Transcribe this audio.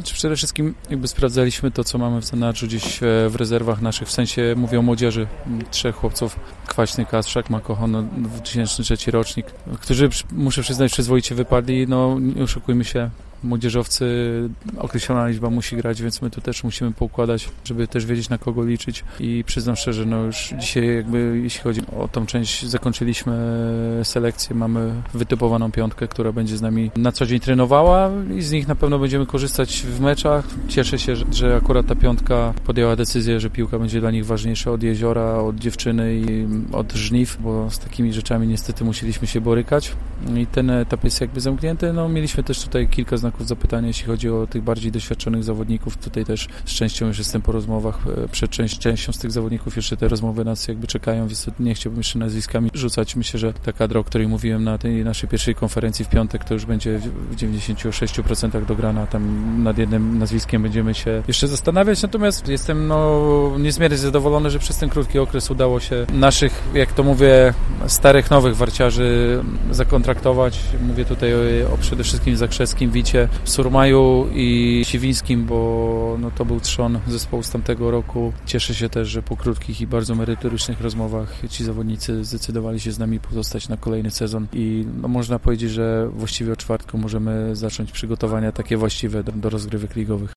Przede wszystkim jakby sprawdzaliśmy to, co mamy w zanadrzu gdzieś w rezerwach naszych, w sensie mówię o młodzieży, 3 chłopców, Kwaśny, Kasprzak, Makochon, 2003 rocznik, którzy muszę przyznać przyzwoicie wypadli, no nie oszukujmy się, młodzieżowcy, określona liczba musi grać, więc my tu też musimy poukładać, żeby też wiedzieć, na kogo liczyć i przyznam szczerze, no już dzisiaj jakby jeśli chodzi o tą część, zakończyliśmy selekcję, mamy wytypowaną 5, która będzie z nami na co dzień trenowała i z nich na pewno będziemy korzystać w meczach. Cieszę się, że akurat ta 5 podjęła decyzję, że piłka będzie dla nich ważniejsza od jeziora, od dziewczyny i od żniw, bo z takimi rzeczami niestety musieliśmy się borykać i ten etap jest jakby zamknięty. No mieliśmy też tutaj kilka znaków zapytania, jeśli chodzi o tych bardziej doświadczonych zawodników. Tutaj też z częścią już jestem po rozmowach. Przed częścią z tych zawodników jeszcze te rozmowy nas jakby czekają, więc nie chciałbym jeszcze nazwiskami rzucać. Myślę, że ta kadra, o której mówiłem na tej naszej pierwszej konferencji w piątek, to już będzie w 96% dograna. Tam nad jednym nazwiskiem będziemy się jeszcze zastanawiać. Natomiast jestem niezmiernie zadowolony, że przez ten krótki okres udało się naszych, jak to mówię, starych, nowych warciarzy zakontraktować. Mówię tutaj o przede wszystkim Zakrzewskim, Wicie, Surmaju i Siwińskim, bo no, to był trzon zespołu z tamtego roku. Cieszę się też, że po krótkich i bardzo merytorycznych rozmowach ci zawodnicy zdecydowali się z nami pozostać na kolejny sezon i no, można powiedzieć, że właściwie od czwartku możemy zacząć przygotowania takie właściwe do rozgrywek ligowych.